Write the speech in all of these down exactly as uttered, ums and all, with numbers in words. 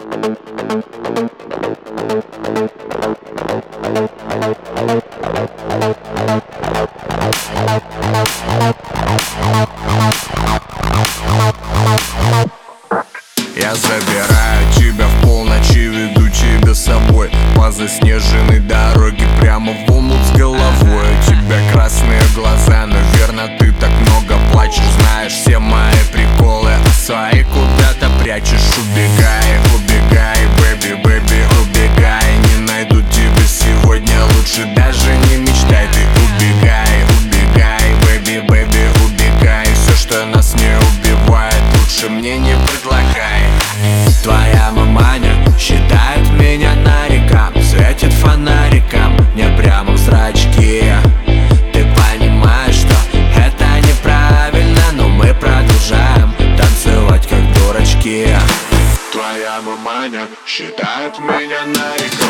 Я забираю тебя в полночь и веду тебя с собой по заснеженной дороге прямо в омут с головой. У тебя красные глаза, но верно ты так много плачешь. Знаешь все мои приколы, а свои куда-то прячешь. Убегай, убегай, бэби, бэби, убегай. Не найду тебя сегодня, лучше даже не мечтай. Ты убегай, убегай, бэби, бэби, убегай. Все, что нас не убивает, лучше мне не предлагай. Твоя маманя считает меня нариком, светит фонариком мне прямо в зрачки. Ты понимаешь, что это неправильно, но мы продолжаем танцевать как дурачки. Твоя маманя считает меня нариком.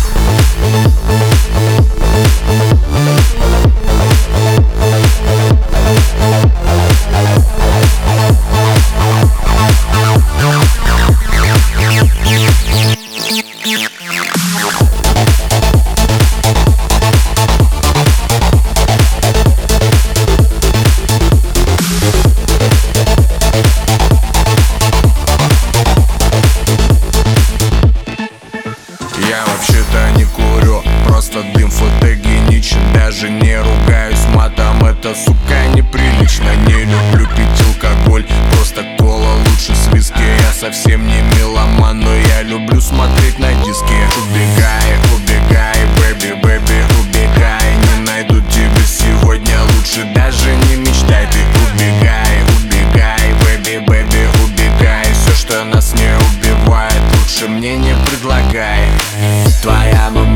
Я вообще-то не курю, просто дым фотогеничен. Даже не ругаюсь матом, это, сука, неприлично. Не люблю пить алкоголь, просто кола лучше с виски. Я совсем не меломан, но я люблю смотреть на диски. Убегай, убегай, бэби, бэби, убегай. Не найду тебя сегодня, лучше даже не мечтай. Ты убегай, убегай, бэби, бэби, убегай. Все, что нас не убивает, лучше мне не предлагай. Твоя мама